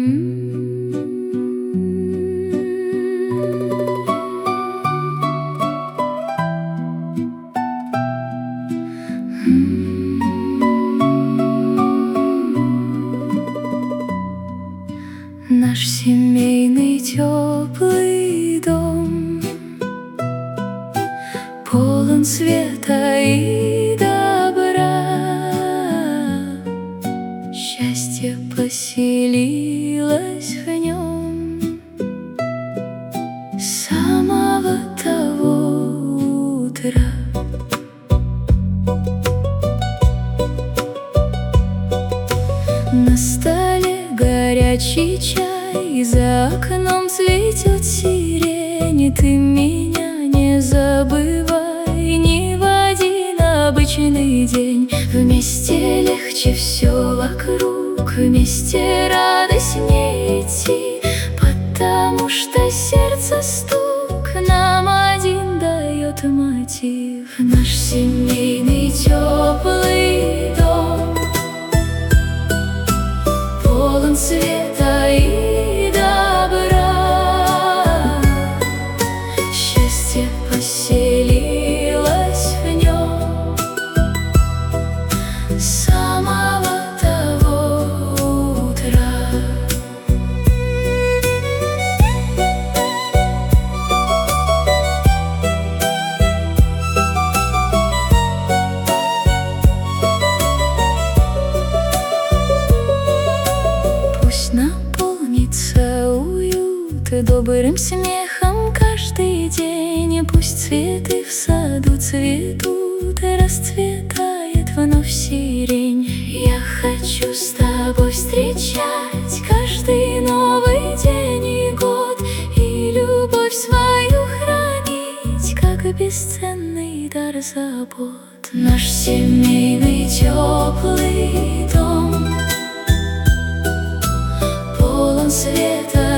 Наш семейный теплый дом полон света и добра. Счастье поселилось в нем с самого того утра. На столе горячий чай, за окном цветет сирень. Ты меня не забывай ни в один обычный день. Вместе легче все вокруг, вместе радостнее идти, потому что сердце стук нам один дает мотив. Наш семейный теплый дом полон света и добра. Счастье поселилось в нем с самого того утра. Пусть наполнится уют добрым смехом каждый день. Пусть цветы в саду цветут, расцветает вновь сирень. Я хочу с тобой встречать каждый новый день и год, и любовь свою хранить, как бесценный дар забот. Наш семейный теплый дом полон света